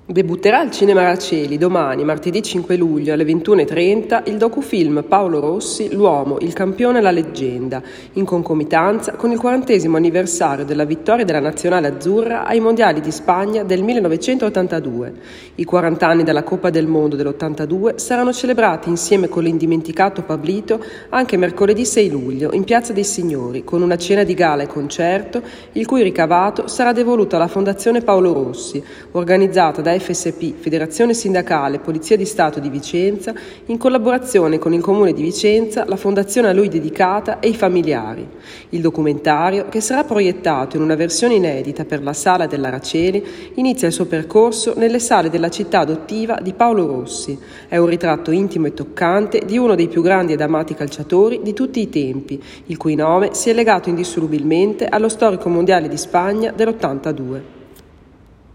Debutterà al Cinema Araceli domani, martedì 5 luglio alle 21:30, il docufilm Paolo Rossi, L'uomo, il campione e la leggenda, in concomitanza con il 40° anniversario della vittoria della nazionale azzurra ai Mondiali di Spagna del 1982. I 40 anni della Coppa del Mondo dell'82 saranno celebrati insieme con l'indimenticato Pablito anche mercoledì 6 luglio in Piazza dei Signori, con una cena di gala e concerto, il cui ricavato sarà devoluto alla Fondazione Paolo Rossi, organizzata da FSP, Federazione Sindacale Polizia di Stato di Vicenza, in collaborazione con il Comune di Vicenza, la fondazione a lui dedicata e i familiari. Il documentario, che sarà proiettato in una versione inedita per la Sala dell'Araceli, inizia il suo percorso nelle sale della città adottiva di Paolo Rossi. È un ritratto intimo e toccante di uno dei più grandi ed amati calciatori di tutti i tempi, il cui nome si è legato indissolubilmente allo storico mondiale di Spagna dell'82.